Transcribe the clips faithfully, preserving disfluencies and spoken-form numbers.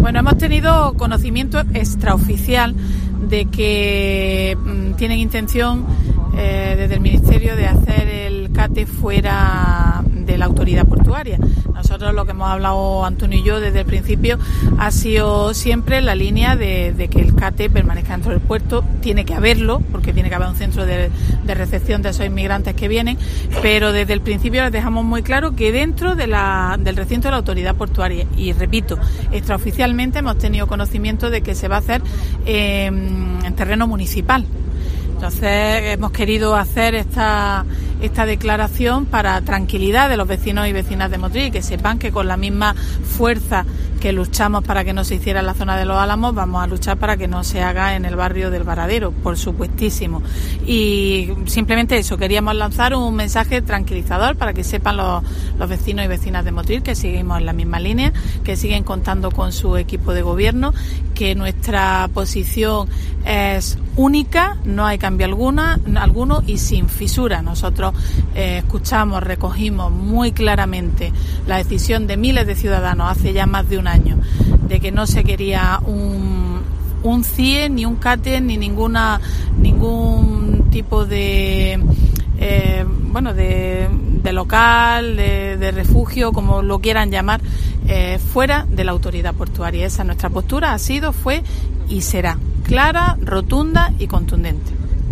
Bueno, hemos tenido conocimiento extraoficial de que mmm, tienen intención eh, desde el Ministerio de hacer el CATE fuera de la autoridad portuaria. Nosotros lo que hemos hablado Antonio y yo desde el principio ha sido siempre la línea de, de que el CATE permanezca dentro del puerto. Tiene que haberlo, porque tiene que haber un centro de, de recepción de esos inmigrantes que vienen, pero desde el principio les dejamos muy claro que dentro de la, del recinto de la autoridad portuaria, y repito, extraoficialmente hemos tenido conocimiento de que se va a hacer eh, en terreno municipal. Entonces hemos querido hacer esta esta declaración para tranquilidad de los vecinos y vecinas de Motril, que sepan que con la misma fuerza que luchamos para que no se hiciera en la zona de Los Álamos, vamos a luchar para que no se haga en el barrio del Varadero, por supuestísimo. Y simplemente eso, queríamos lanzar un mensaje tranquilizador para que sepan los, los vecinos y vecinas de Motril que seguimos en la misma línea, que siguen contando con su equipo de gobierno, que nuestra posición es única, no hay cambio alguna, alguno y sin fisura. Nosotros eh, escuchamos, recogimos muy claramente la decisión de miles de ciudadanos hace ya más de un año de que no se quería un, un C I E, ni un CATE, ni ninguna ningún tipo de eh, bueno de, de local, de, de refugio, como lo quieran llamar, eh, fuera de la autoridad portuaria. Esa nuestra postura ha sido, fue y será clara, rotunda y contundente.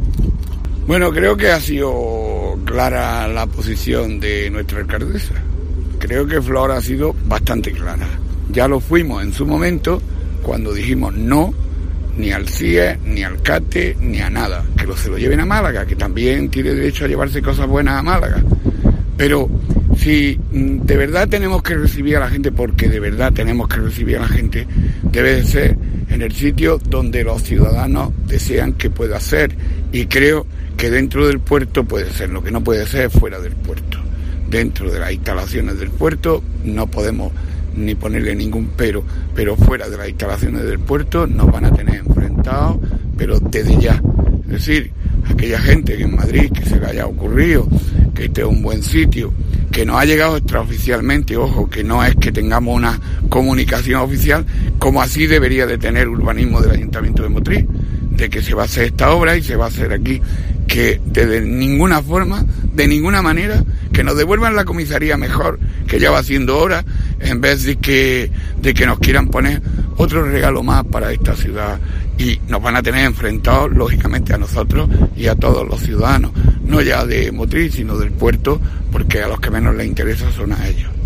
Bueno, creo que ha sido clara la posición de nuestra alcaldesa. Creo que Flor ha sido bastante clara. Ya lo fuimos en su momento cuando dijimos no, ni al C I E, ni al CATE, ni a nada. Que lo se lo lleven a Málaga, que también tiene derecho a llevarse cosas buenas a Málaga. Pero si de verdad tenemos que recibir a la gente, porque de verdad tenemos que recibir a la gente, debe de ser en el sitio donde los ciudadanos desean que pueda ser. Y creo que dentro del puerto puede ser, lo que no puede ser es fuera del puerto. Dentro de las instalaciones del puerto no podemos ni ponerle ningún pero, pero fuera de las instalaciones del puerto nos van a tener enfrentados, pero desde ya. Es decir, aquella gente que en Madrid, que se le haya ocurrido que este es un buen sitio, que nos ha llegado extraoficialmente, ojo, que no es que tengamos una comunicación oficial, como así debería de tener urbanismo del Ayuntamiento de Motril, de que se va a hacer esta obra y se va a hacer aquí, que de ninguna forma, de ninguna manera, que nos devuelvan la comisaría mejor, que ya va haciendo hora, en vez de que, de que nos quieran poner otro regalo más para esta ciudad, y nos van a tener enfrentados, lógicamente, a nosotros y a todos los ciudadanos, no ya de Motril, sino del puerto, porque a los que menos les interesa son a ellos.